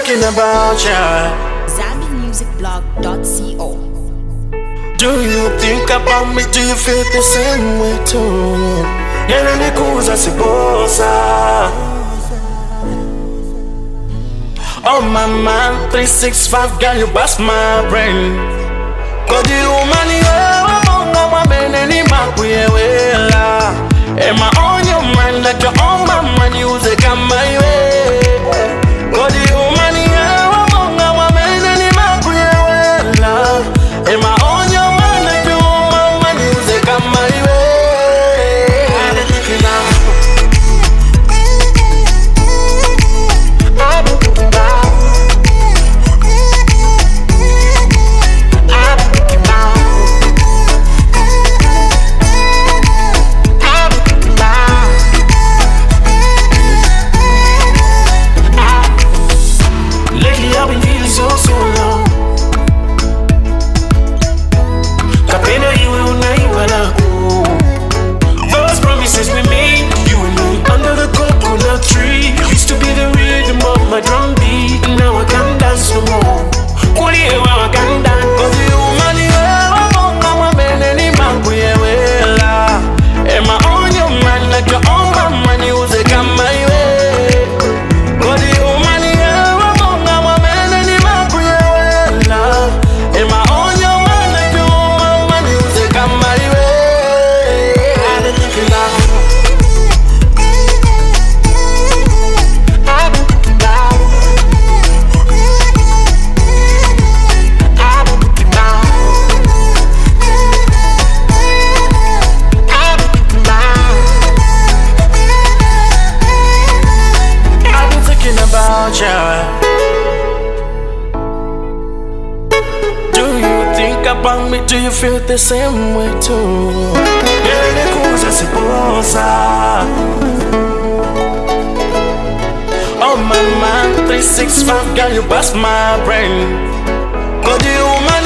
thinking about ya. ZambianMusicBlog.co. Do you think about me? Do you feel the same way too? Yananikuza sibosa. Oh my man, 365 girl, you bust my brain. Cause you money, I'm ni makuyewela. Am I on your mind like you're on my mind? You say come my way. Cause you money, I'm ni makuyewela. Am I on your mind like you're on my mind? You say come my way. Do you think about me? Do you feel the same way too? Yananikuza sibosa. Oh my man, 365 girl, you bust my brain. Cause you